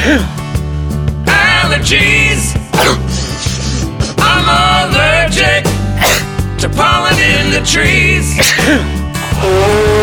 Allergies. I'm allergic to pollen in the trees.